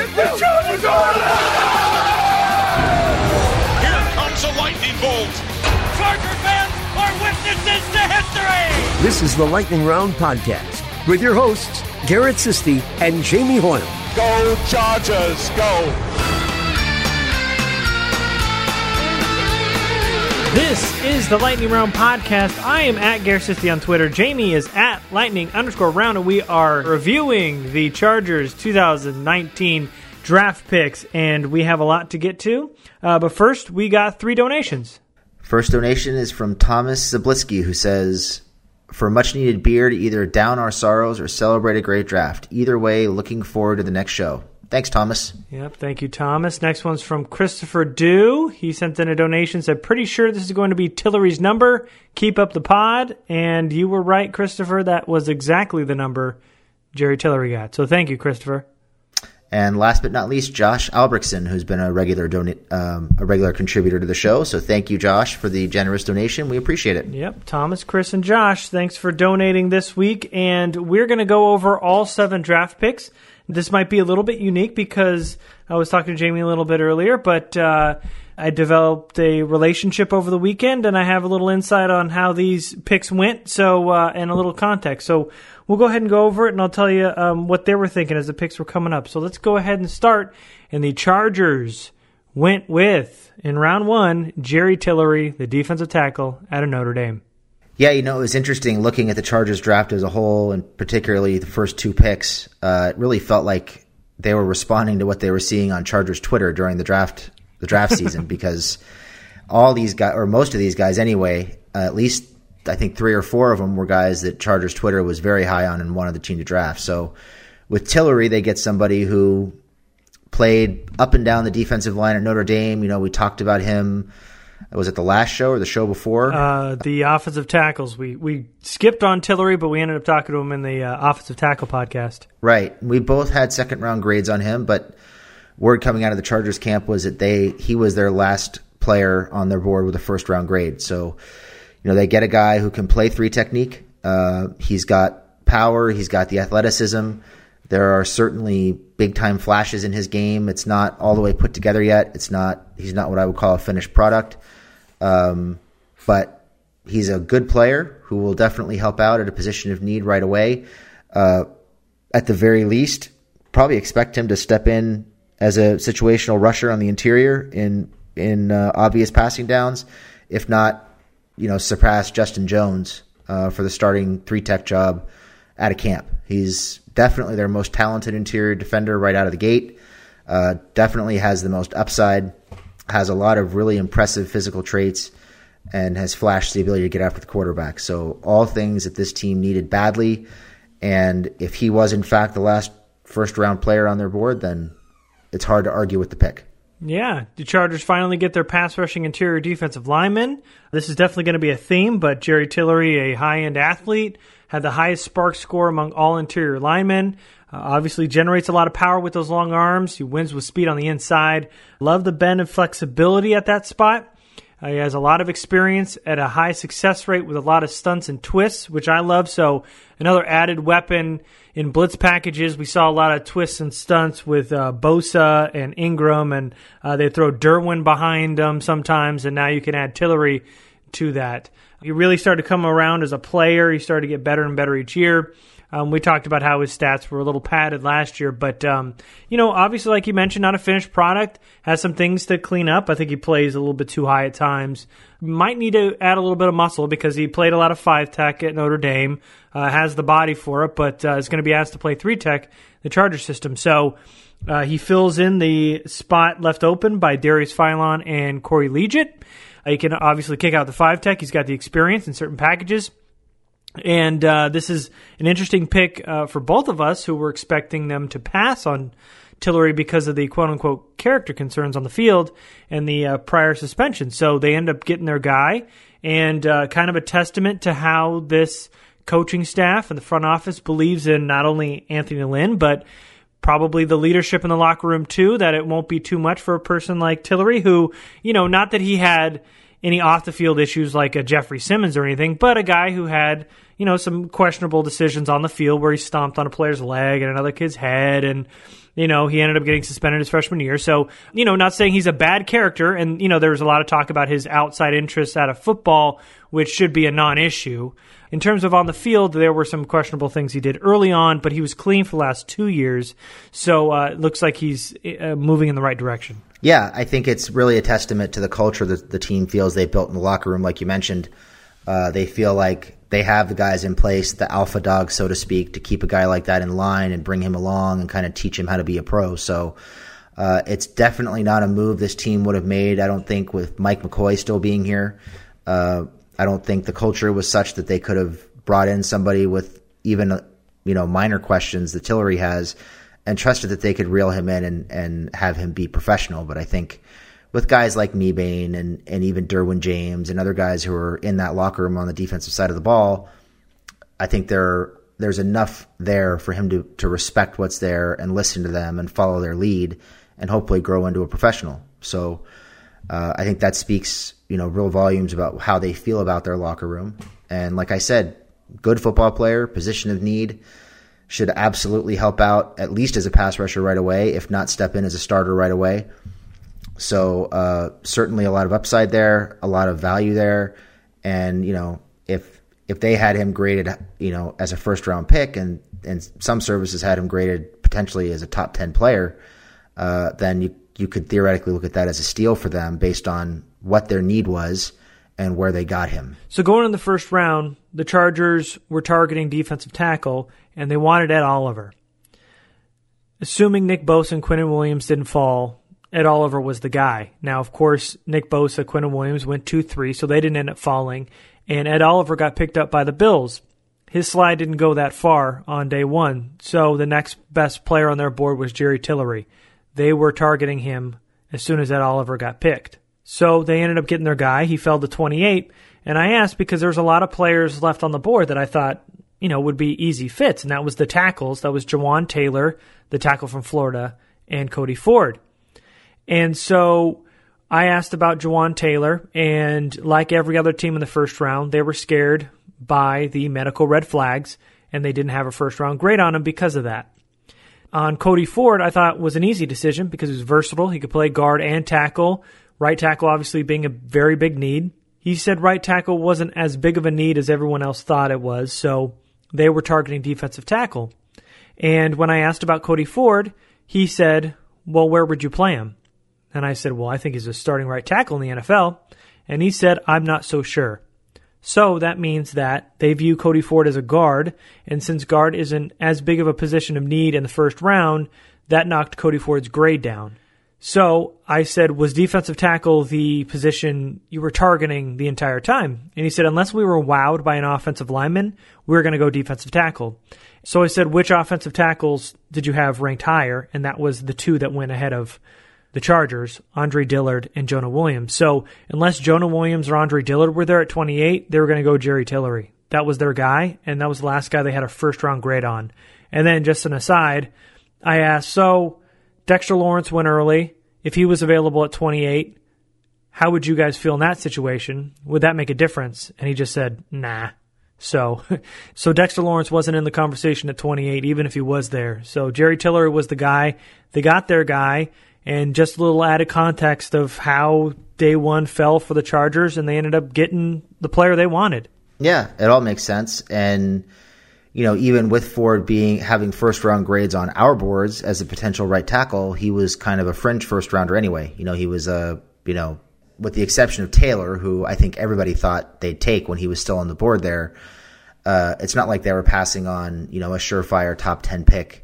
The Chargers are alive! Here comes a lightning bolt. Charger fans are witnesses to history! This is the Lightning Round Podcast with your hosts, Garrett Sisti and Jamie Hoyle. Go Chargers, go! This is the Lightning Round Podcast. I am at Garrett Sisti on Twitter. Jamie is at Lightning_Round, and we are reviewing the Chargers 2019 draft picks, and we have a lot to get to. But first, we got 3 donations. First donation is from Thomas Zablisky, who says, for a much-needed beer to either down our sorrows or celebrate a great draft. Either way, looking forward to the next show. Thanks, Thomas. Yep, thank you, Thomas. Next one's from Christopher Dew. He sent in a donation, said, pretty sure this is going to be Tillery's number. Keep up the pod. And you were right, Christopher. That was exactly the number Jerry Tillery got. So thank you, Christopher. And last but not least, Josh Albrechtson, who's been a regular contributor to the show. So thank you, Josh, for the generous donation. We appreciate it. Yep, Thomas, Chris, and Josh, thanks for donating this week. And we're going to go over all 7 draft picks. This might be a little bit unique because I was talking to Jamie a little bit earlier, but I developed a relationship over the weekend, and I have a little insight on how these picks went, so and a little context. So we'll go ahead and go over it, and I'll tell you what they were thinking as the picks were coming up. So let's go ahead and start. And the Chargers went with, in round 1, Jerry Tillery, the defensive tackle out of Notre Dame. Yeah, it was interesting looking at the Chargers draft as a whole, and particularly the first 2 picks. It really felt like they were responding to what they were seeing on Chargers Twitter during the draft season, because all these guys, or most of these guys anyway, at least I think 3 or 4 of them were guys that Chargers Twitter was very high on and wanted the team to draft. So with Tillery, they get somebody who played up and down the defensive line at Notre Dame. We talked about him. Was it the last show or the show before? The offensive tackles. We skipped on Tillery, but we ended up talking to him in the offensive tackle podcast. Right. We both had second-round grades on him, but word coming out of the Chargers camp was that he was their last player on their board with a first-round grade. So, they get a guy who can play 3 technique. He's got power. He's got the athleticism. There are certainly big-time flashes in his game. It's not all the way put together yet. He's not what I would call a finished product. But he's a good player who will definitely help out at a position of need right away. At the very least, probably expect him to step in as a situational rusher on the interior in obvious passing downs. If not, surpass Justin Jones for the starting 3-tech job at a camp. He's definitely their most talented interior defender right out of the gate. Definitely has the most upside, has a lot of really impressive physical traits, and has flashed the ability to get after the quarterback. So all things that this team needed badly. And if he was, in fact, the last first-round player on their board, then it's hard to argue with the pick. Yeah, the Chargers finally get their pass-rushing interior defensive lineman. This is definitely going to be a theme, but Jerry Tillery, a high-end athlete, had the highest spark score among all interior linemen. Obviously generates a lot of power with those long arms. He wins with speed on the inside. Love the bend and flexibility at that spot. He has a lot of experience at a high success rate with a lot of stunts and twists, which I love. So another added weapon in blitz packages. We saw a lot of twists and stunts with Bosa and Ingram, and they throw Derwin behind them sometimes, and now you can add Tillery to that. He really started to come around as a player. He started to get better and better each year. We talked about how his stats were a little padded last year, but, obviously, like you mentioned, not a finished product, has some things to clean up. I think he plays a little bit too high at times. Might need to add a little bit of muscle because he played a lot of 5-tech at Notre Dame, has the body for it, but is going to be asked to play 3-tech, the Charger system. So he fills in the spot left open by Darius Philon and Corey Liuget. He can obviously kick out the 5-tech. He's got the experience in certain packages. And this is an interesting pick for both of us who were expecting them to pass on Tillery because of the quote-unquote character concerns on the field and the prior suspension. So they end up getting their guy, and kind of a testament to how this coaching staff and the front office believes in not only Anthony Lynn, but probably the leadership in the locker room too, that it won't be too much for a person like Tillery who, you know, not that he had any off-the-field issues like a Jeffrey Simmons or anything, but a guy who had, some questionable decisions on the field where he stomped on a player's leg and another kid's head, and he ended up getting suspended his freshman year. So, not saying he's a bad character, and, there was a lot of talk about his outside interests out of football, which should be a non-issue. In terms of on the field, there were some questionable things he did early on, but he was clean for the last 2 years, so it looks like he's moving in the right direction. Yeah, I think it's really a testament to the culture that the team feels they've built in the locker room, like you mentioned. They feel like they have the guys in place, the alpha dog, so to speak, to keep a guy like that in line and bring him along and kind of teach him how to be a pro. So it's definitely not a move this team would have made, I don't think, with Mike McCoy still being here. I don't think the culture was such that they could have brought in somebody with even minor questions that Tillery has and trusted that they could reel him in and have him be professional. But I think with guys like Mebane and even Derwin James and other guys who are in that locker room on the defensive side of the ball, I think there's enough there for him to respect what's there and listen to them and follow their lead and hopefully grow into a professional. So I think that speaks, real volumes about how they feel about their locker room. And like I said, good football player, position of need, should absolutely help out at least as a pass rusher right away, if not step in as a starter right away. So certainly a lot of upside there, a lot of value there. And, if they had him graded, as a first round pick and some services had him graded potentially as a top 10 player, then you could theoretically look at that as a steal for them based on what their need was and where they got him. So going in the first round, the Chargers were targeting defensive tackle, and they wanted Ed Oliver. Assuming Nick Bosa and Quinnen Williams didn't fall, Ed Oliver was the guy. Now, of course, Nick Bosa, Quinnen Williams went 2-3, so they didn't end up falling, and Ed Oliver got picked up by the Bills. His slide didn't go that far on day one, so the next best player on their board was Jerry Tillery. They were targeting him as soon as Ed Oliver got picked. So they ended up getting their guy. He fell to 28, and I asked because there's a lot of players left on the board that I thought, would be easy fits, and that was the tackles. That was Jawan Taylor, the tackle from Florida, and Cody Ford. And so I asked about Jawan Taylor, and like every other team in the first round, they were scared by the medical red flags, and they didn't have a first-round grade on him because of that. On Cody Ford, I thought was an easy decision because he was versatile. He could play guard and tackle. Right tackle obviously being a very big need. He said right tackle wasn't as big of a need as everyone else thought it was, so they were targeting defensive tackle. And when I asked about Cody Ford, he said, well, where would you play him? And I said, well, I think he's a starting right tackle in the NFL. And he said, I'm not so sure. So that means that they view Cody Ford as a guard, and since guard isn't as big of a position of need in the first round, that knocked Cody Ford's grade down. So I said, was defensive tackle the position you were targeting the entire time? And he said, unless we were wowed by an offensive lineman, we were going to go defensive tackle. So I said, which offensive tackles did you have ranked higher? And that was the two that went ahead of the Chargers, Andre Dillard and Jonah Williams. So unless Jonah Williams or Andre Dillard were there at 28, they were going to go Jerry Tillery. That was their guy, and that was the last guy they had a first-round grade on. And then just an aside, I asked, so Dexter Lawrence went early. If he was available at 28, how would you guys feel in that situation? Would that make a difference? And he just said, nah. So Dexter Lawrence wasn't in the conversation at 28, even if he was there. So Jerry Tillery was the guy. They got their guy. And just a little added context of how day one fell for the Chargers, and they ended up getting the player they wanted. Yeah, it all makes sense. And, even with Ford having first-round grades on our boards as a potential right tackle, he was kind of a fringe first-rounder anyway. He was with the exception of Taylor, who I think everybody thought they'd take when he was still on the board there. It's not like they were passing on, a surefire top 10 pick.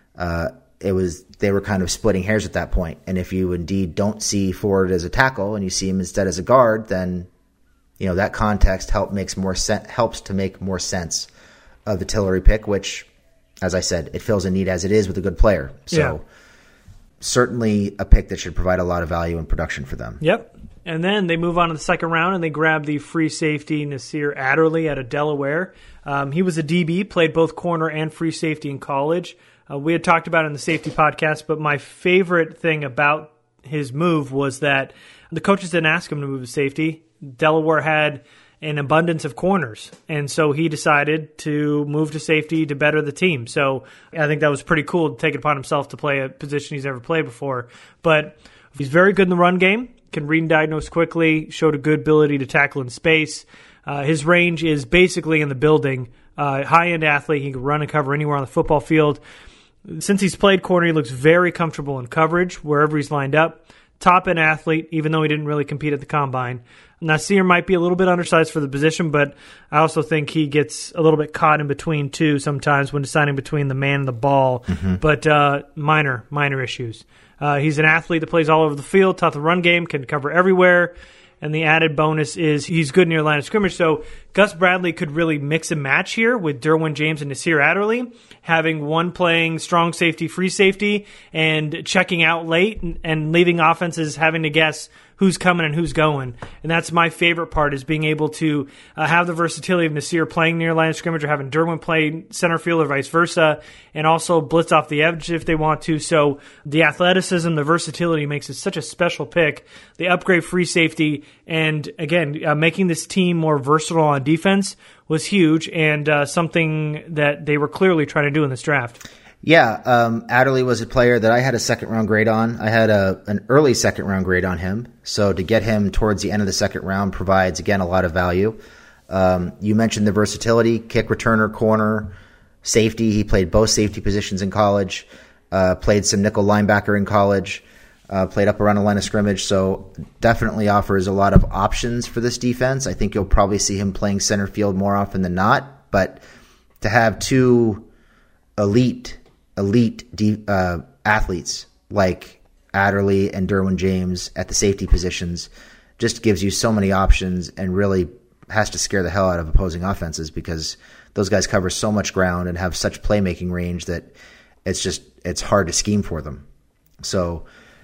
They were kind of splitting hairs at that point. And if you indeed don't see Ford as a tackle and you see him instead as a guard, then that context helps to make more sense of the Tillery pick, which, as I said, it fills a need as it is with a good player. So certainly a pick that should provide a lot of value and production for them. Yep. And then they move on to the second round and they grab the free safety Nasir Adderley out of Delaware. He was a DB, played both corner and free safety in college. We had talked about it in the safety podcast, but my favorite thing about his move was that the coaches didn't ask him to move to safety. Delaware had an abundance of corners. And so he decided to move to safety to better the team. So I think that was pretty cool to take it upon himself to play a position he's never played before. But he's very good in the run game, can read and diagnose quickly, showed a good ability to tackle in space. His range is basically in the building. High-end athlete. He can run and cover anywhere on the football field. Since he's played corner, he looks very comfortable in coverage wherever he's lined up. Top-end athlete, even though he didn't really compete at the Combine. Nasir might be a little bit undersized for the position, but I also think he gets a little bit caught in between two sometimes when deciding between the man and the ball. But minor issues. He's an athlete that plays all over the field, tough the run game, can cover everywhere. And the added bonus is he's good near line of scrimmage. So Gus Bradley could really mix and match here with Derwin James and Nasir Adderley, having one playing strong safety, free safety, and checking out late and leaving offenses having to guess who's coming and who's going. And that's my favorite part, is being able to have the versatility of Nasir playing near line of scrimmage or having Derwin play center field or vice versa, and also blitz off the edge if they want to. So the athleticism, the versatility makes it such a special pick. The upgrade free safety, and again, making this team more versatile on defense was huge, and something that they were clearly trying to do in this draft. Yeah, Adderley was a player that I had a second-round grade on. I had an early second-round grade on him. So to get him towards the end of the second round provides, again, a lot of value. You mentioned the versatility, kick returner, corner, safety. He played both safety positions in college, played some nickel linebacker in college, played up around the line of scrimmage. So definitely offers a lot of options for this defense. I think you'll probably see him playing center field more often than not. But to have two elite athletes like Adderley and Derwin James at the safety positions just gives you so many options, and really has to scare the hell out of opposing offenses, because those guys cover so much ground and have such playmaking range that it's hard to scheme for them. So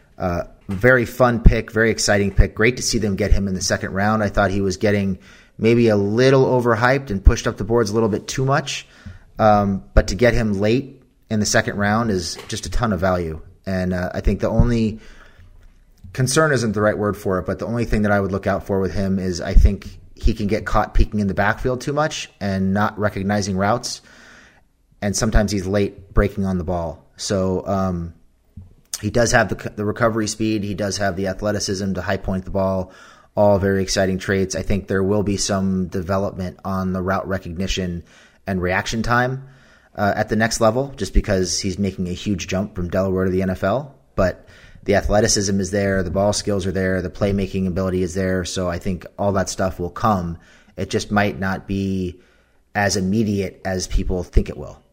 very fun pick, very exciting pick. Great to see them get him in the second round. I thought he was getting maybe a little overhyped and pushed up the boards a little bit too much, but to get him late in the second round is just a ton of value. And I think the only concern isn't the right word for it, but the only thing that I would look out for with him is I think he can get caught peeking in the backfield too much and not recognizing routes. And sometimes he's late breaking on the ball. So he does have the recovery speed. He does have the athleticism to high point the ball. All very exciting traits. I think there will be some development on the route recognition and reaction time at the next level, just because he's making a huge jump from Delaware to the NFL. But the athleticism is there, the ball skills are there, the playmaking ability is there. So I think all that stuff will come. It just might not be as immediate as people think it will.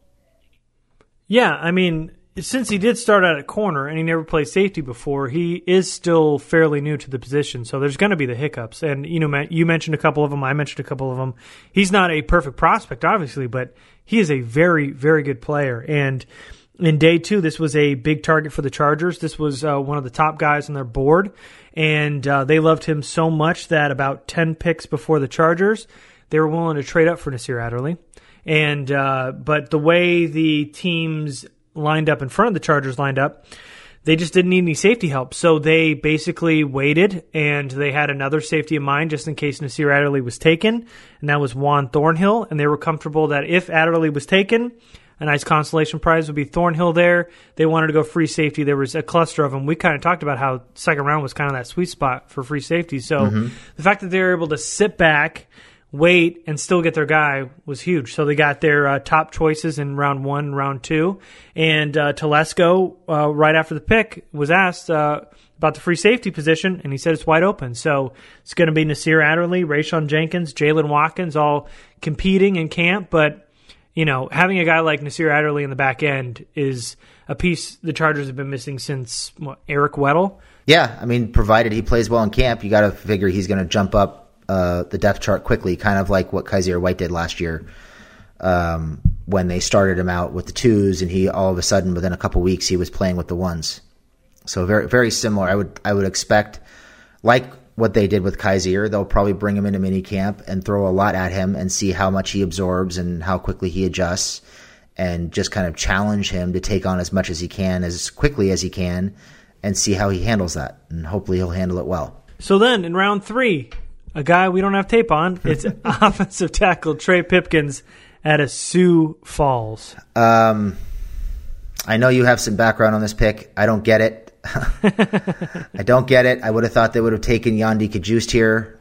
Yeah, I mean, since he did start out at corner and he never played safety before, he is still fairly new to the position. So there's going to be the hiccups. And, you know, you mentioned a couple of them. I mentioned a couple of them. He's not a perfect prospect, obviously, but he is a very, very good player. And in day two, this was a big target for the Chargers. This was one of the top guys on their board. And they loved him so much that about 10 picks before the Chargers, they were willing to trade up for Nasir Adderley. And but the way the teams lined up in front of the Chargers lined up, they just didn't need any safety help. So they basically waited, and they had another safety in mind just in case Nasir Adderley was taken, and that was Juan Thornhill. And they were comfortable that if Adderley was taken, a nice consolation prize would be Thornhill there. They wanted to go free safety. There was a cluster of them. We kind of talked about how second round was kind of that sweet spot for free safety. So the fact that they were able to sit back, wait, and still get their guy was huge. So they got their top choices in round 1, round 2. And Telesco, right after the pick, was asked about the free safety position, and he said it's wide open. So it's going to be Nasir Adderley, Rayshawn Jenkins, Jalen Watkins, all competing in camp. But, you know, having a guy like Nasir Adderley in the back end is a piece the Chargers have been missing since Eric Weddle. Yeah, I mean, provided he plays well in camp, you got to figure he's going to jump up the depth chart quickly, kind of like what Kyzir White did last year when they started him out with the 2s, and he all of a sudden within a couple weeks he was playing with the 1s. So very, very similar. I would expect, like what they did with Kyzir, they'll probably bring him into mini camp and throw a lot at him and see how much he absorbs and how quickly he adjusts, and just kind of challenge him to take on as much as he can as quickly as he can, and see how he handles that, and hopefully he'll handle it well. So then in round 3, a guy we don't have tape on. It's offensive tackle Trey Pipkins out of Sioux Falls. I know you have some background on this pick. I don't get it. I don't get it. I would have thought they would have taken Yandi Cajuste here,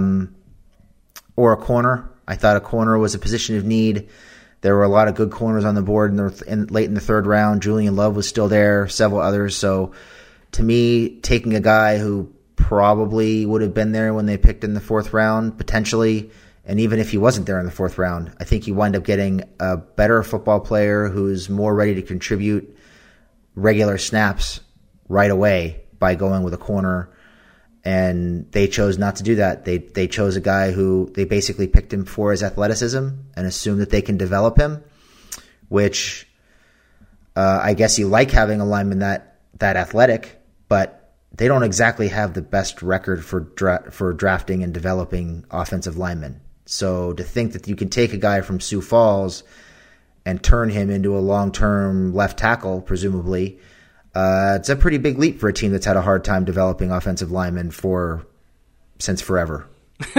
or a corner. I thought a corner was a position of need. There were a lot of good corners on the board late in the third round. Julian Love was still there, several others. So to me, taking a guy who probably would have been there when they picked in the fourth round, potentially, and even if he wasn't there in the fourth round, I think you wind up getting a better football player who's more ready to contribute regular snaps right away by going with a corner. And they chose not to do that. They chose a guy who they basically picked him for his athleticism and assume that they can develop him, which I guess you like having a lineman that athletic, but they don't exactly have the best record for drafting and developing offensive linemen. So to think that you can take a guy from Sioux Falls and turn him into a long-term left tackle, presumably, it's a pretty big leap for a team that's had a hard time developing offensive linemen since forever.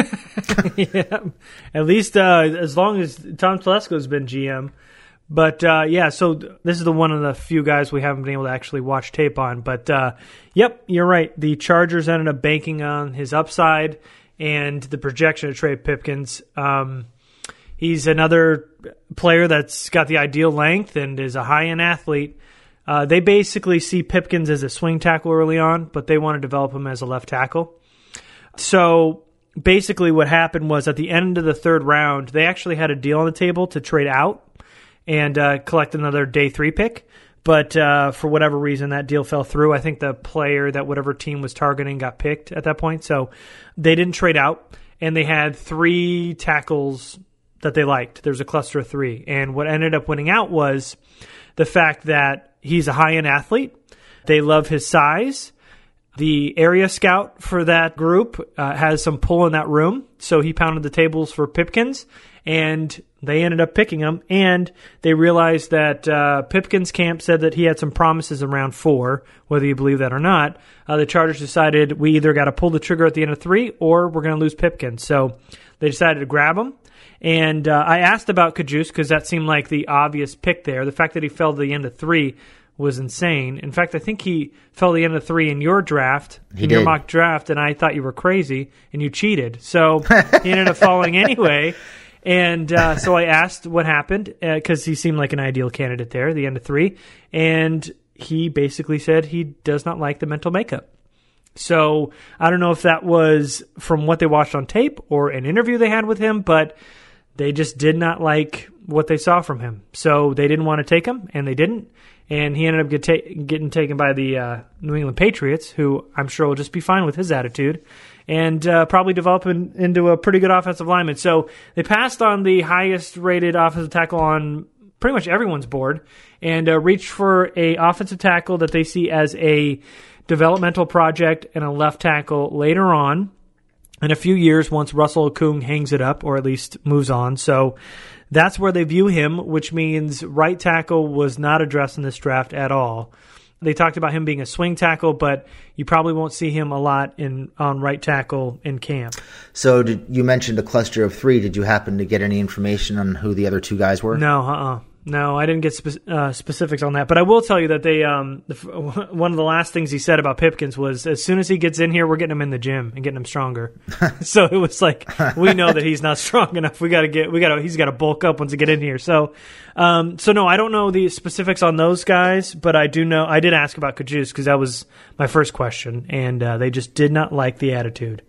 Yeah, at least as long as Tom Telesco's been GM. But so this is one of the few guys we haven't been able to actually watch tape on. But yep, you're right. The Chargers ended up banking on his upside and the projection of Trey Pipkins. He's another player that's got the ideal length and is a high-end athlete. They basically see Pipkins as a swing tackle early on, but they want to develop him as a left tackle. So basically what happened was at the end of the third round, they actually had a deal on the table to trade out and collect another day 3 pick. But for whatever reason, that deal fell through. I think the player that whatever team was targeting got picked at that point. So they didn't trade out, and they had 3 tackles that they liked. There's a cluster of 3. And what ended up winning out was the fact that he's a high-end athlete. They love his size. The area scout for that group has some pull in that room, so he pounded the tables for Pipkins, and they ended up picking him. And they realized that Pipkins' camp said that he had some promises in round 4, whether you believe that or not. The Chargers decided we either got to pull the trigger at the end of 3 or we're going to lose Pipkins. So they decided to grab him. And I asked about Cajuste because that seemed like the obvious pick there. The fact that he fell to the end of 3 was insane. In fact, I think he fell to the end of 3 in your draft, your mock draft, and I thought you were crazy and you cheated. So he ended up falling anyway. And so I asked what happened because he seemed like an ideal candidate there, the end of 3. And he basically said he does not like the mental makeup. So I don't know if that was from what they watched on tape or an interview they had with him, but they just did not like what they saw from him. So they didn't want to take him, and they didn't. And he ended up getting taken by the New England Patriots, who I'm sure will just be fine with his attitude, and probably develop into a pretty good offensive lineman. So they passed on the highest-rated offensive tackle on pretty much everyone's board and reached for a offensive tackle that they see as a developmental project and a left tackle later on in a few years once Russell Okung hangs it up or at least moves on. So that's where they view him, which means right tackle was not addressed in this draft at all. They talked about him being a swing tackle, but you probably won't see him a lot on right tackle in camp. So you mentioned a cluster of 3. Did you happen to get any information on who the other 2 guys were? No, No, I didn't get specifics on that, but I will tell you that they one of the last things he said about Pipkins was, as soon as he gets in here, we're getting him in the gym and getting him stronger. So it was like, we know that he's not strong enough. He's got to bulk up once he get in here. So no, I don't know the specifics on those guys, but I do know I did ask about Cajuste because that was my first question, and they just did not like the attitude.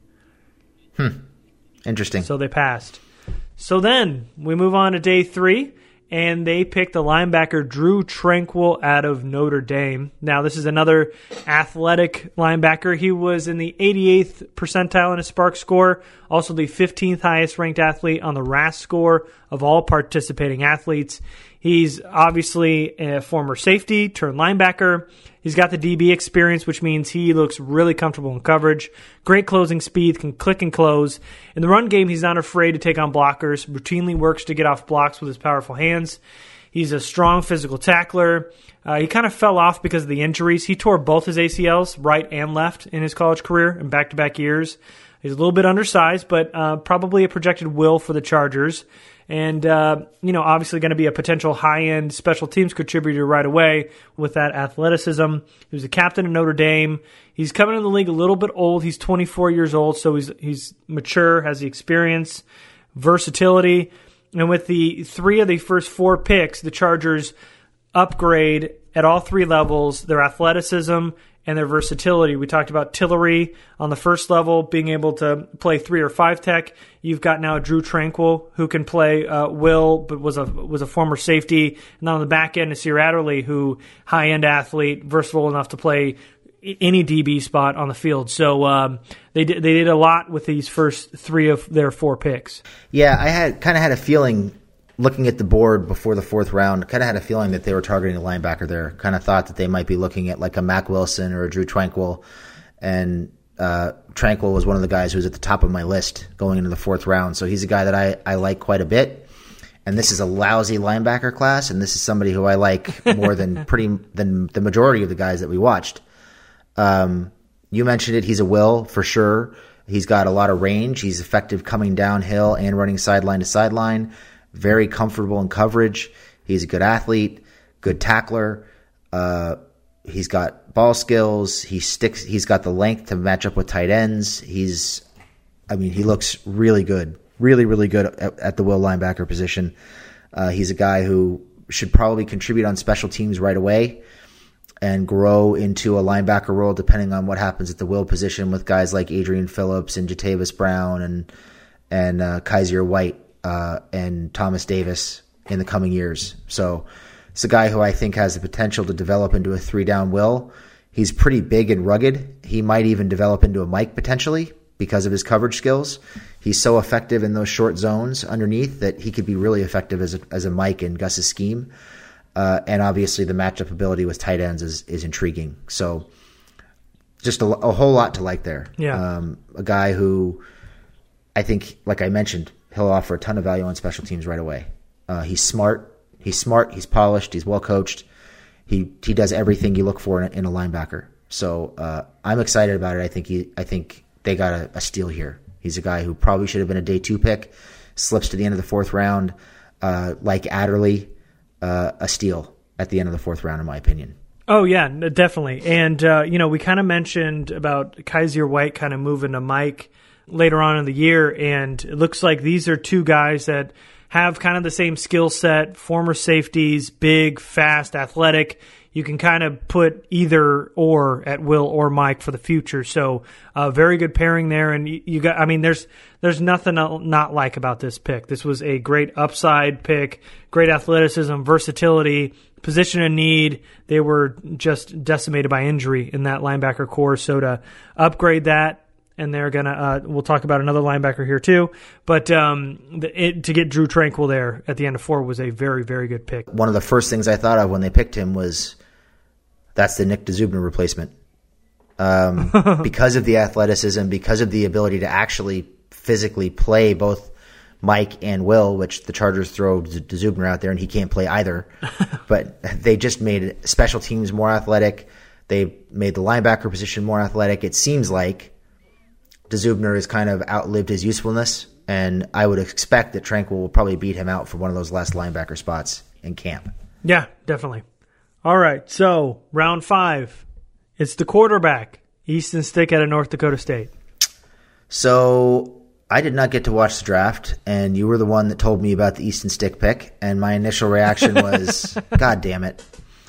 Interesting. So they passed. So then we move on to day 3. And they picked the linebacker Drew Tranquill out of Notre Dame. Now, this is another athletic linebacker. He was in the 88th percentile in his SPARQ score, also the 15th highest ranked athlete on the RAS score of all participating athletes. He's obviously a former safety turned linebacker. He's got the DB experience, which means he looks really comfortable in coverage. Great closing speed, can click and close. In the run game, he's not afraid to take on blockers, routinely works to get off blocks with his powerful hands. He's a strong physical tackler. He kind of fell off because of the injuries. He tore both his ACLs, right and left, in his college career in back-to-back years. He's a little bit undersized, but probably a projected will for the Chargers. And, obviously going to be a potential high-end special teams contributor right away with that athleticism. He was a captain at Notre Dame. He's coming in the league a little bit old. He's 24 years old, so he's mature, has the experience, versatility. And with the 3 of the first 4 picks, the Chargers upgrade at all 3 levels their athleticism and their versatility. We talked about Tillery on the first level, being able to play 3 or 5 tech. You've got now Drew Tranquill, who can play will, but was a former safety. And then on the back end, Nasir Adderley, who high-end athlete, versatile enough to play any DB spot on the field. So they did a lot with these first 3 of their 4 picks. Yeah, I had a feeling, looking at the board before the 4th round, kind of had a feeling that they were targeting a linebacker there. Kind of thought that they might be looking at like a Mack Wilson or a Drew Tranquill. And Tranquill was one of the guys who was at the top of my list going into the 4th round. So he's a guy that I like quite a bit. And this is a lousy linebacker class, and this is somebody who I like more than the majority of the guys that we watched. You mentioned it. He's a will for sure. He's got a lot of range. He's effective coming downhill and running sideline to sideline. Very comfortable in coverage. He's a good athlete, good tackler. He's got ball skills. He's got the length to match up with tight ends. He looks really good, really, really good at the will linebacker position. He's a guy who should probably contribute on special teams right away and grow into a linebacker role depending on what happens at the will position with guys like Adrian Phillips and Jatavis Brown and Kaiser White and Thomas Davis in the coming years. So it's a guy who I think has the potential to develop into a 3-down will. He's pretty big and rugged. He might even develop into a Mike potentially because of his coverage skills. He's so effective in those short zones underneath that he could be really effective as a Mike in Gus's scheme. And obviously the matchup ability with tight ends is intriguing. So just a whole lot to like there. Yeah. A guy who I think, like I mentioned, he'll offer a ton of value on special teams right away. He's smart. He's polished. He's well coached. He does everything you look for in a linebacker. So I'm excited about it. I think they got a steal here. He's a guy who probably should have been a day 2 pick, slips to the end of the 4th round, like Adderley. A steal at the end of the 4th round, in my opinion. Oh, yeah, definitely. And, we kind of mentioned about Kaiser White kind of moving to Mike later on in the year, and it looks like these are 2 guys that have kind of the same skill set, former safeties, big, fast, athletic. You can kind of put either or at will or Mike for the future. So very good pairing there. And you got, there's nothing not like about this pick. This was a great upside pick, great athleticism, versatility, position of need. They were just decimated by injury in that linebacker core. So to upgrade that, and they're going to, we'll talk about another linebacker here too, but to get Drew Tranquill there at the end of 4 was a very, very good pick. One of the first things I thought of when they picked him was that's the Nick DeZubner replacement. Because of the athleticism, because of the ability to actually physically play both Mike and Will, which the Chargers throw DeZubner out there and he can't play either. But they just made special teams more athletic. They made the linebacker position more athletic. It seems like DeZubner has kind of outlived his usefulness, and I would expect that Tranquill will probably beat him out for one of those last linebacker spots in camp. Yeah, definitely. All right, so round 5. It's the quarterback, Easton Stick out of North Dakota State. So I did not get to watch the draft, and you were the one that told me about the Easton Stick pick, and my initial reaction was, God damn it.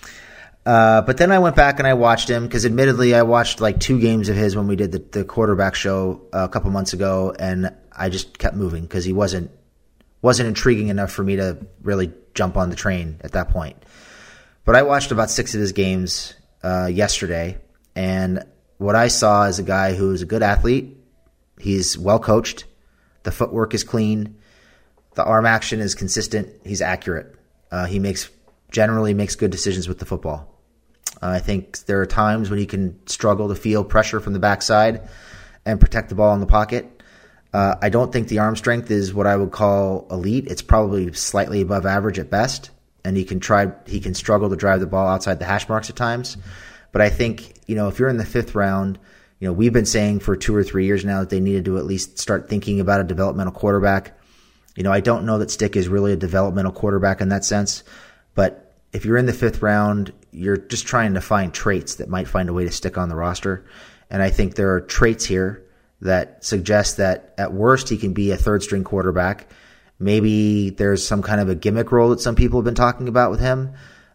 But then I went back and I watched him because admittedly I watched like 2 games of his when we did the quarterback show a couple months ago, and I just kept moving because he wasn't intriguing enough for me to really jump on the train at that point. But I watched about 6 of his games yesterday, and what I saw is a guy who's a good athlete. He's well coached. The footwork is clean. The arm action is consistent. He's accurate. He generally makes good decisions with the football. I think there are times when he can struggle to feel pressure from the backside and protect the ball in the pocket. I don't think the arm strength is what I would call elite. It's probably slightly above average at best, and he can struggle to drive the ball outside the hash marks at times. But I think, if you're in the 5th round, we've been saying for 2 or 3 years now that they needed to at least start thinking about a developmental quarterback. I don't know that Stick is really a developmental quarterback in that sense, but if you're in the 5th round, you're just trying to find traits that might find a way to stick on the roster. And I think there are traits here that suggest that at worst he can be a 3rd-string quarterback. Maybe there's some kind of a gimmick role that some people have been talking about with him.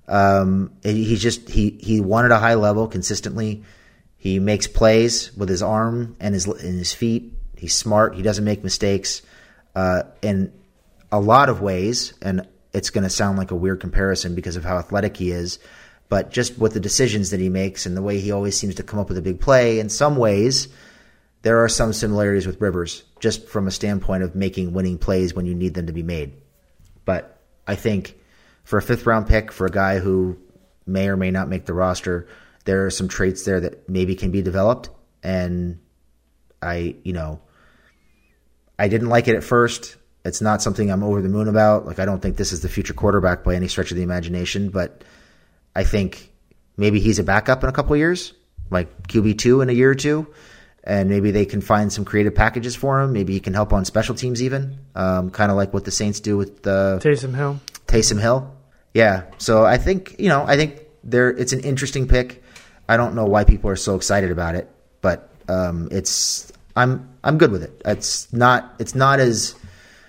He won at a high level consistently. He makes plays with his arm and his feet. He's smart. He doesn't make mistakes. In a lot of ways, and it's going to sound like a weird comparison because of how athletic he is, but just with the decisions that he makes and the way he always seems to come up with a big play, in some ways, there are some similarities with Rivers, just from a standpoint of making winning plays when you need them to be made. But I think for a 5th-round pick, for a guy who may or may not make the roster, there are some traits there that maybe can be developed, and I didn't like it at first. It's not something I'm over the moon about. I don't think this is the future quarterback by any stretch of the imagination, but I think maybe he's a backup in a couple of years, like QB2 in a year or two, and maybe they can find some creative packages for him. Maybe he can help on special teams even, kind of like what the Saints do with Taysom Hill. Yeah, so I think it's an interesting pick. I don't know why people are so excited about it, but I'm good with it. It's not as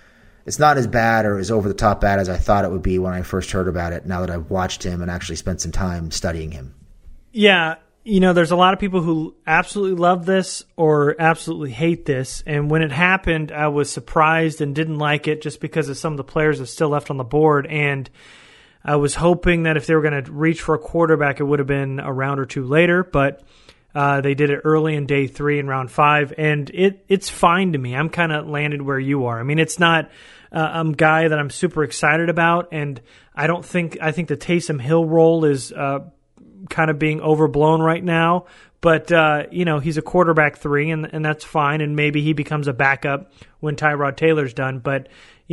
bad or as over the top bad as I thought it would be when I first heard about it. Now that I've watched him and actually spent some time studying him. Yeah, there's a lot of people who absolutely love this or absolutely hate this. And when it happened, I was surprised and didn't like it just because of some of the players that still left on the board. And I was hoping that if they were going to reach for a quarterback, it would have been a round or two later. But they did it early in day 3 in round 5, and it's fine to me. I'm kind of landed where you are. I mean, it's not a guy that I'm super excited about, and I think the Taysom Hill role is kind of being overblown right now. But he's a quarterback 3, and that's fine. And maybe he becomes a backup when Tyrod Taylor's done. But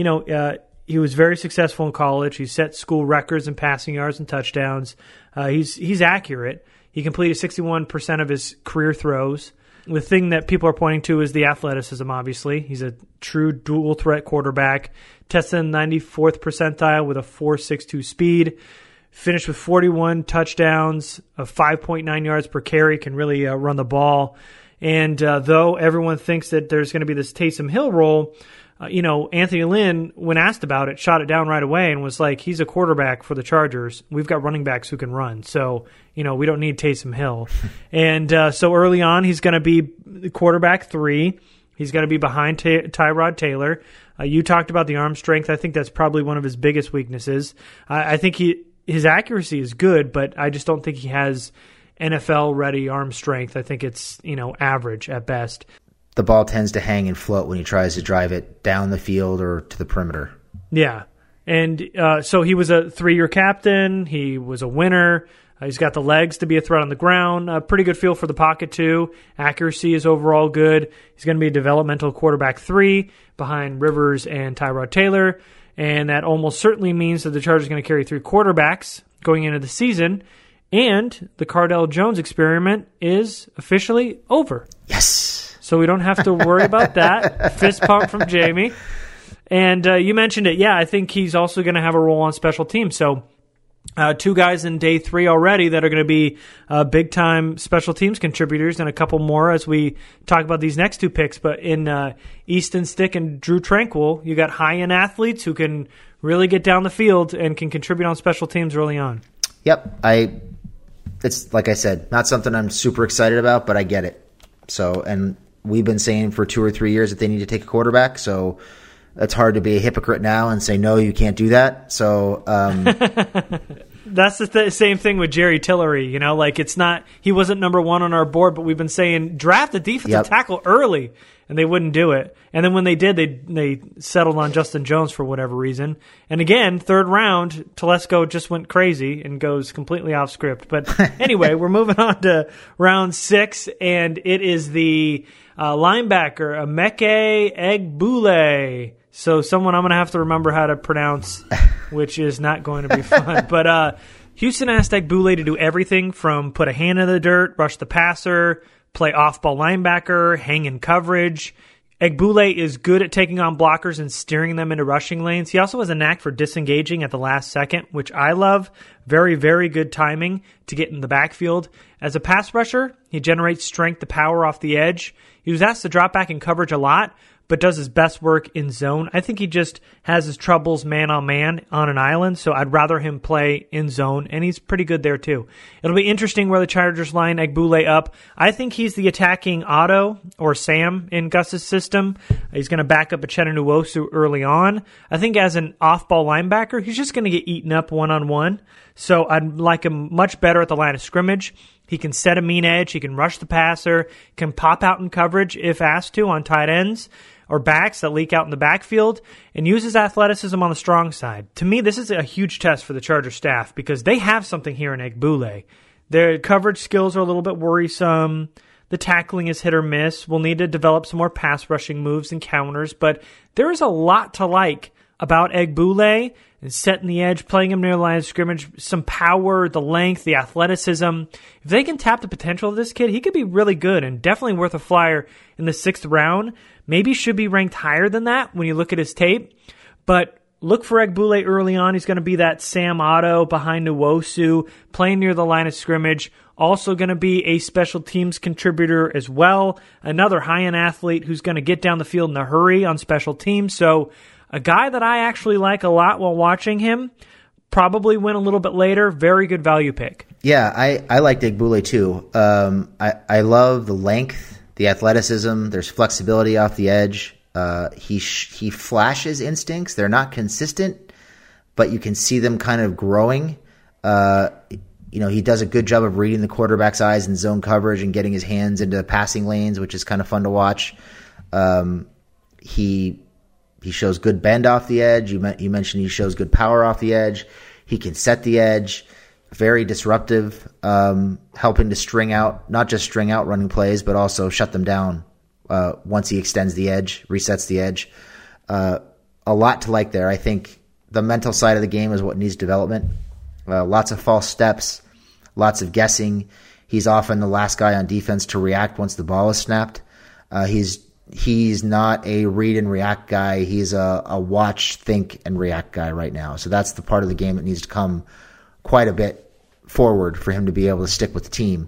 he was very successful in college. He set school records in passing yards and touchdowns. He's accurate. He completed 61% of his career throws. The thing that people are pointing to is the athleticism, obviously. He's a true dual-threat quarterback. Tested in the 94th percentile with a 4.62 speed. Finished with 41 touchdowns, of 5.9 yards per carry, can really run the ball. And though everyone thinks that there's going to be this Taysom Hill role, Anthony Lynn, when asked about it, shot it down right away and was like, he's a quarterback for the Chargers. We've got running backs who can run. So, we don't need Taysom Hill. And so early on, he's going to be quarterback 3. He's going to be behind Tyrod Taylor. You talked about the arm strength. I think that's probably one of his biggest weaknesses. I think his accuracy is good, but I just don't think he has NFL-ready arm strength. I think it's, average at best. The ball tends to hang and float when he tries to drive it down the field or to the perimeter. Yeah. And so he was a 3-year captain. He was a winner. He's got the legs to be a threat on the ground. A pretty good feel for the pocket, too. Accuracy is overall good. He's going to be a developmental quarterback 3 behind Rivers and Tyrod Taylor. And that almost certainly means that the Chargers are going to carry 3 quarterbacks going into the season. And the Cardale Jones experiment is officially over. Yes. So we don't have to worry about that. Fist pump from Jamie. And you mentioned it. Yeah, I think he's also going to have a role on special teams. So 2 guys in day 3 already that are going to be big-time special teams contributors, and a couple more as we talk about these next 2 picks. But in Easton Stick and Drew Tranquill, you got high-end athletes who can really get down the field and can contribute on special teams early on. Yep. It's like I said, not something I'm super excited about, but I get it. So, and we've been saying for 2 or 3 years that they need to take a quarterback, so it's hard to be a hypocrite now and say, no, you can't do that. So, that's the same thing with Jerry Tillery. It's not, he wasn't number 1 on our board, but we've been saying draft a defensive tackle early, and they wouldn't do it. And then when they did, they settled on Justin Jones for whatever reason. And again, 3rd round, Telesco just went crazy and goes completely off script. But anyway, we're moving on to round 6, and it is the linebacker, Emeka Egbule. So someone I'm going to have to remember how to pronounce, which is not going to be fun. But Houston asked Egbule to do everything from put a hand in the dirt, rush the passer, play off-ball linebacker, hang in coverage. Egbule is good at taking on blockers and steering them into rushing lanes. He also has a knack for disengaging at the last second, which I love. Very, very good timing to get in the backfield. As a pass rusher, he generates strength to power off the edge. He was asked to drop back in coverage a lot, but does his best work in zone. I think he just has his troubles man-on-man on an island, so I'd rather him play in zone, and he's pretty good there too. It'll be interesting where the Chargers line Egbule up. I think he's the attacking Otto or Sam in Gus's system. He's going to back up Uchenna Nwosu early on. I think as an off-ball linebacker, he's just going to get eaten up one-on-one, so I'd like him much better at the line of scrimmage. He can set a mean edge, he can rush the passer, can pop out in coverage if asked to on tight ends or backs that leak out in the backfield, and uses athleticism on the strong side. To me, this is a huge test for the Charger staff because they have something here in Egbule. Their coverage skills are a little bit worrisome. The tackling is hit or miss. We'll need to develop some more pass rushing moves and counters, but there is a lot to like about Egbule and setting the edge, playing him near the line of scrimmage, some power, the length, the athleticism. If they can tap the potential of this kid, he could be really good and definitely worth a flyer in the 6th round. Maybe should be ranked higher than that when you look at his tape. But look for Egbule early on. He's going to be that Sam Otto behind Nwosu, playing near the line of scrimmage. Also going to be a special teams contributor as well. Another high-end athlete who's going to get down the field in a hurry on special teams. So a guy that I actually like a lot while watching him. Probably win a little bit later. Very good value pick. Yeah, I liked Egbule too. I love the length, the athleticism. There's flexibility off the edge. He flashes instincts. They're not consistent, but you can see them kind of growing. He does a good job of reading the quarterback's eyes in zone coverage and getting his hands into passing lanes, which is kind of fun to watch. He shows good bend off the edge. You mentioned he shows good power off the edge. He can set the edge. Very disruptive, helping to not just string out running plays, but also shut them down once he extends the edge, resets the edge. A lot to like there. I think the mental side of the game is what needs development. Lots of false steps, lots of guessing. He's often the last guy on defense to react once the ball is snapped. He's not a read and react guy. He's a watch, think, and react guy right now. So that's the part of the game that needs to come quite a bit forward for him to be able to stick with the team.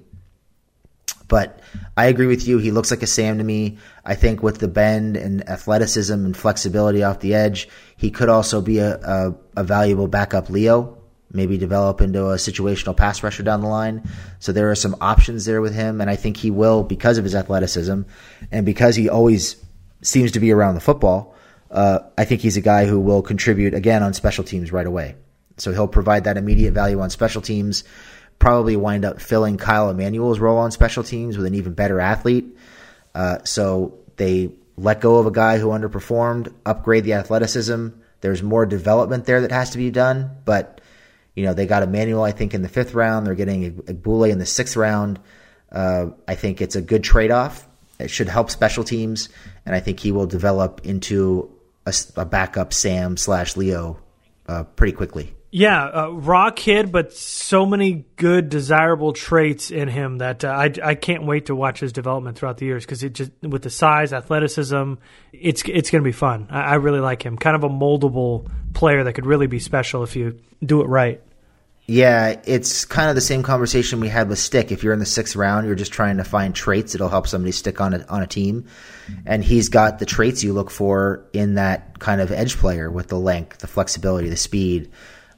But I agree with you. He looks like a Sam to me. I think with the bend and athleticism and flexibility off the edge, he could also be a valuable backup Leo, maybe develop into a situational pass rusher down the line. So there are some options there with him, and I think he will because of his athleticism and because he always seems to be around the football. I think he's a guy who will contribute, again, on special teams right away. So he'll provide that immediate value on special teams, probably wind up filling Kyle Emanuel's role on special teams with an even better athlete. So they let go of a guy who underperformed, upgrade the athleticism. There's more development there that has to be done, but they got Emanuel, I think, in the 5th round. They're getting Egbule in the 6th round. I think it's a good trade-off. It should help special teams, and I think he will develop into a backup Sam/Leo pretty quickly. Yeah, raw kid, but so many good, desirable traits in him that I can't wait to watch his development throughout the years because with the size, athleticism, it's going to be fun. I really like him. Kind of a moldable player that could really be special if you do it right. Yeah, it's kind of the same conversation we had with Stick. If you're in the 6th round, you're just trying to find traits that'll help somebody stick on a team. And he's got the traits you look for in that kind of edge player with the length, the flexibility, the speed.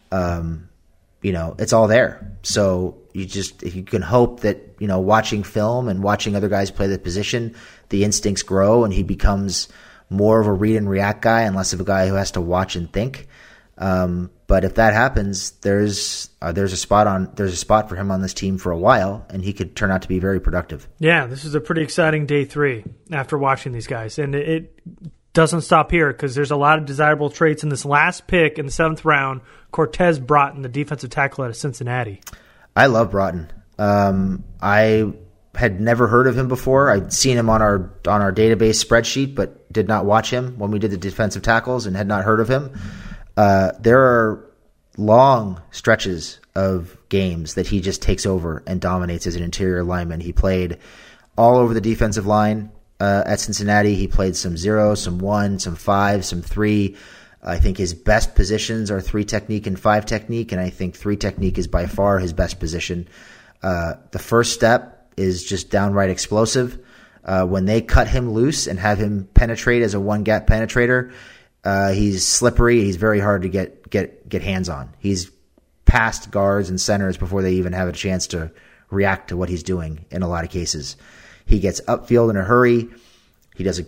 It's all there. So you can hope that, watching film and watching other guys play the position, the instincts grow and he becomes more of a read and react guy and less of a guy who has to watch and think. But if that happens, there's a spot for him on this team for a while, and he could turn out to be very productive. Yeah, this is a pretty exciting day 3 after watching these guys, and it doesn't stop here because there's a lot of desirable traits in this last pick in the 7th round. Cortez Broughton, the defensive tackle out of Cincinnati. I love Broughton. I had never heard of him before. I'd seen him on our database spreadsheet, but did not watch him when we did the defensive tackles and had not heard of him. There are long stretches of games that he just takes over and dominates as an interior lineman. He played all over the defensive line at Cincinnati. He played some 0, some 1, some 5, some 3. I think his best positions are 3 technique and 5 technique, and I think 3 technique is by far his best position. The first step is just downright explosive. When they cut him loose and have him penetrate as a one-gap penetrator, he's slippery. He's very hard to get hands on. He's past guards and centers before they even have a chance to react to what he's doing in a lot of cases. He gets upfield in a hurry. He does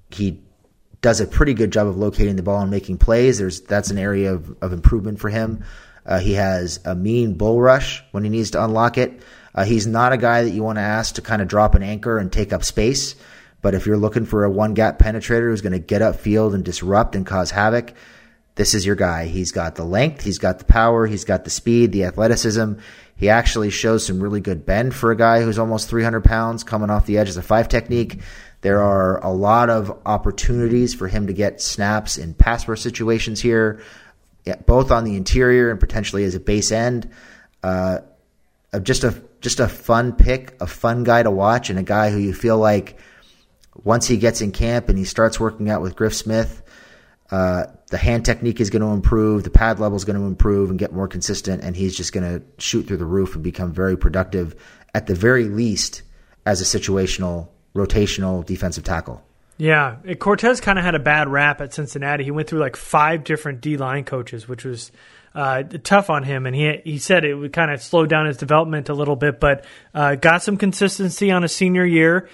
a pretty good job of locating the ball and making plays. That's an area of improvement for him. He has a mean bull rush when he needs to unlock it. He's not a guy that you want to ask to kind of drop an anchor and take up space. But if you're looking for a one-gap penetrator who's going to get upfield and disrupt and cause havoc, this is your guy. He's got the length, he's got the power, he's got the speed, the athleticism. He actually shows some really good bend for a guy who's almost 300 pounds coming off the edge as a 5 technique. There are a lot of opportunities for him to get snaps in pass rush situations here, both on the interior and potentially as a base end. Just a fun pick, a fun guy to watch, and a guy who you feel like once he gets in camp and he starts working out with Griff Smith, the hand technique is going to improve, the pad level is going to improve and get more consistent, and he's just going to shoot through the roof and become very productive, at the very least, as a situational, rotational defensive tackle. Yeah, Cortez kind of had a bad rap at Cincinnati. He went through like 5 different D-line coaches, which was tough on him, and he said it would kind of slow down his development a little bit, but got some consistency on his senior year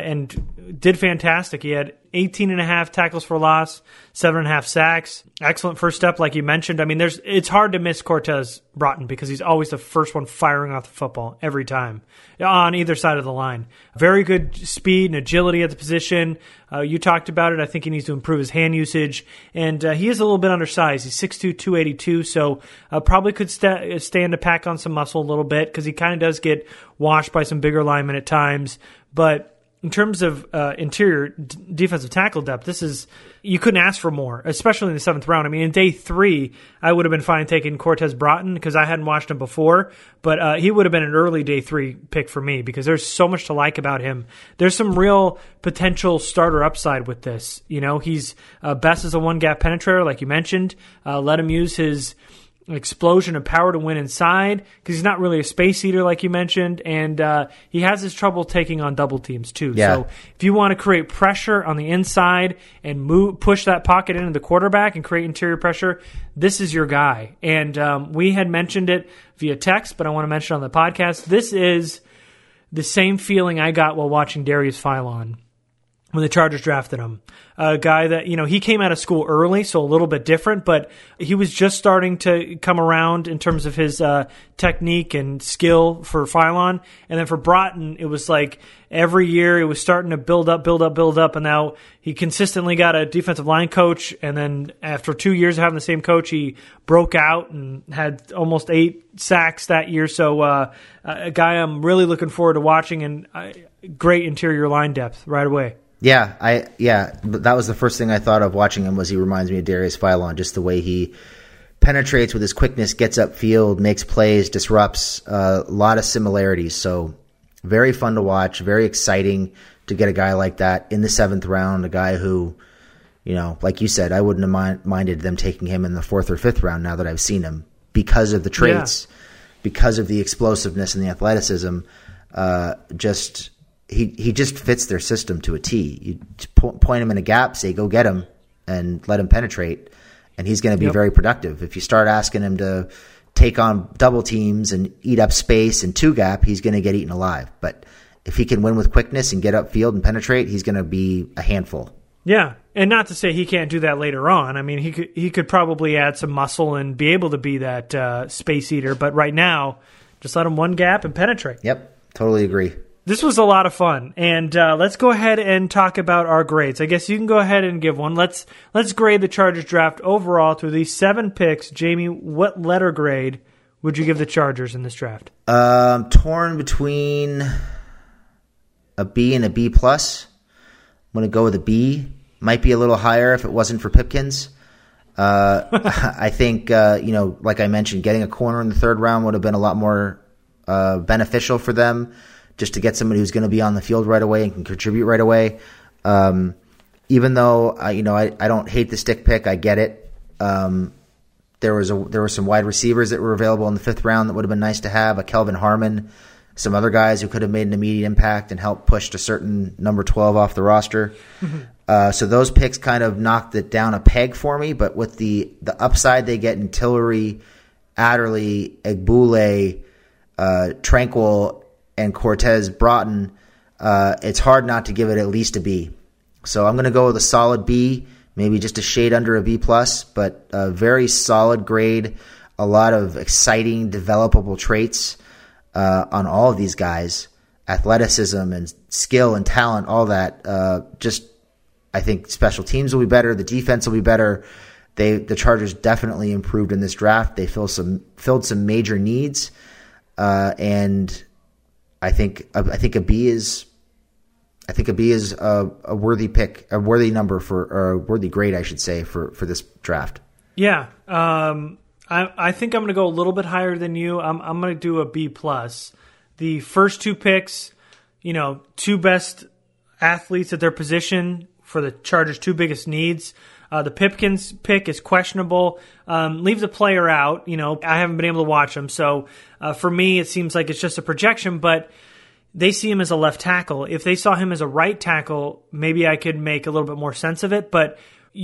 and did fantastic. He had 18.5 tackles for loss, 7.5 sacks. Excellent first step, like you mentioned. I mean, it's hard to miss Cortez Broughton because he's always the first one firing off the football every time on either side of the line. Very good speed and agility at the position. You talked about it. I think he needs to improve his hand usage, and he is a little bit undersized. He's 6'2", 282, so probably could stand to pack on some muscle a little bit because he kind of does get washed by some bigger linemen at times. But in terms of interior defensive tackle depth, you couldn't ask for more, especially in the 7th round. I mean, in day 3, I would have been fine taking Cortez Broughton because I hadn't watched him before, but he would have been an early day 3 pick for me because there's so much to like about him. There's some real potential starter upside with this. You know, he's best as a one-gap penetrator, like you mentioned. Let him use his explosion of power to win inside because he's not really a space eater like you mentioned, and he has his trouble taking on double teams too. Yeah. So if you want to create pressure on the inside and push that pocket into the quarterback and create interior pressure, this is your guy. And we had mentioned it via text, but I want to mention it on the podcast. This is the same feeling I got while watching Darius Philon when the Chargers drafted him. A guy that, he came out of school early, so a little bit different, but he was just starting to come around in terms of his technique and skill for Philon. And then for Broughton, it was like every year it was starting to build up, and now he consistently got a defensive line coach, and then after 2 years of having the same coach, he broke out and had almost 8 sacks that year. So a guy I'm really looking forward to watching, and great interior line depth right away. Yeah, that was the first thing I thought of watching him. Was he reminds me of Darius Philon, just the way he penetrates with his quickness, gets upfield, makes plays, disrupts. A lot of similarities. So very fun to watch, very exciting to get a guy like that in the 7th round. A guy who, like you said, I wouldn't have minded them taking him in the 4th or 5th round now that I've seen him because of the traits, because of the explosiveness and the athleticism. He just fits their system to a T. You point him in a gap, say, go get him, and let him penetrate, and he's going to be very productive. If you start asking him to take on double teams and eat up space and 2-gap, he's going to get eaten alive. But if he can win with quickness and get upfield and penetrate, he's going to be a handful. Yeah, and not to say he can't do that later on. I mean, he could probably add some muscle and be able to be that space eater, but right now, just let him one gap and penetrate. Yep, totally agree. This was a lot of fun, and let's go ahead and talk about our grades. I guess you can go ahead and give one. Let's grade the Chargers draft overall through these 7 picks. Jamie, what letter grade would you give the Chargers in this draft? Torn between a B and a B+. I'm going to go with a B. Might be a little higher if it wasn't for Pipkins. I think, like I mentioned, getting a corner in the 3rd round would have been a lot more beneficial for them just to get somebody who's going to be on the field right away and can contribute right away. Even though I don't hate the stick pick, I get it. There were some wide receivers that were available in the 5th round that would have been nice to have. A Kelvin Harmon, some other guys who could have made an immediate impact and helped push a certain number 12 off the roster. So those picks kind of knocked it down a peg for me. But with the upside they get in Tillery, Adderley, Egbule, Tranquil, and Cortez Broughton, it's hard not to give it at least a B. So I'm going to go with a solid B, maybe just a shade under a B+, but a very solid grade, a lot of exciting developable traits on all of these guys, athleticism and skill and talent, all that. I think special teams will be better, the defense will be better. The Chargers definitely improved in this draft. They filled some major needs, and I think a B is a worthy pick, a worthy number or a worthy grade, I should say, for this draft. Yeah, I think I'm going to go a little bit higher than you. I'm going to do a B+. The first 2 picks, two best athletes at their position for the Chargers' 2 biggest needs. The Pipkins pick is questionable. Leave the player out. I haven't been able to watch him, so for me, it seems like it's just a projection. But they see him as a left tackle. If they saw him as a right tackle, maybe I could make a little bit more sense of it. But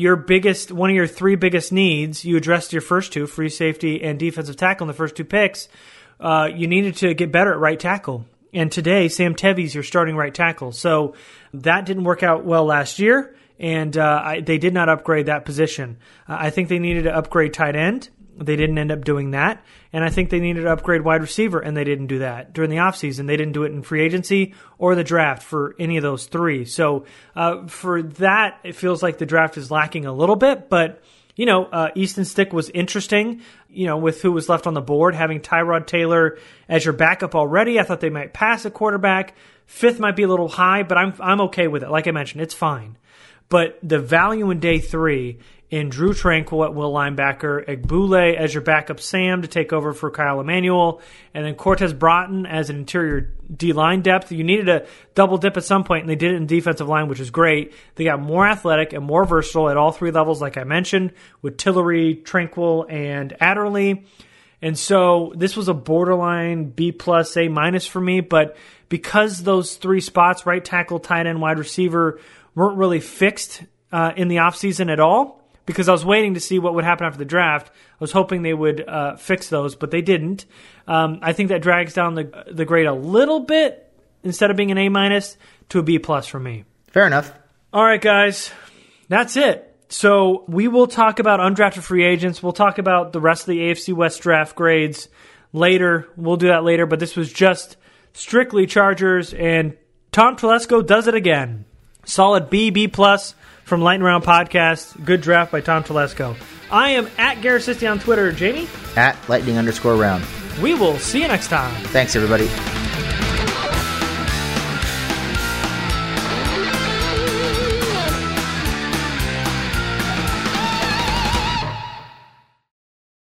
one of your 3 biggest needs, you addressed your first 2, free safety and defensive tackle in the first 2 picks. You needed to get better at right tackle. And today, Sam Tevi's your starting right tackle. So that didn't work out well last year, and they did not upgrade that position. I think they needed to upgrade tight end. They didn't end up doing that. And I think they needed to upgrade wide receiver, and they didn't do that. During the offseason, they didn't do it in free agency or the draft for any of those 3. So for that, it feels like the draft is lacking a little bit. But, Easton Stick was interesting, with who was left on the board. Having Tyrod Taylor as your backup already, I thought they might pass a quarterback. 5th might be a little high, but I'm okay with it. Like I mentioned, it's fine. But the value in day 3 in Drew Tranquil at will linebacker, Egbule as your backup Sam to take over for Kyle Emanuel, and then Cortez Broughton as an interior D-line depth. You needed a double dip at some point, and they did it in defensive line, which is great. They got more athletic and more versatile at all 3 levels, like I mentioned, with Tillery, Tranquil, and Adderley. And so this was a borderline B+, A- for me, but because those 3 spots, right tackle, tight end, wide receiver, weren't really fixed in the offseason at all, because I was waiting to see what would happen after the draft. I was hoping they would fix those, but they didn't. I think that drags down the grade a little bit, instead of being an A- to a B+ for me. Fair enough. All right, guys. That's it. So we will talk about undrafted free agents. We'll talk about the rest of the AFC West draft grades later. We'll do that later, but this was just strictly Chargers, and Tom Telesco does it again. Solid B+ from Lightning Round Podcast. Good draft by Tom Telesco. I am at Garrett Sisti on Twitter. Jamie? At Lightning_round. We will see you next time. Thanks, everybody.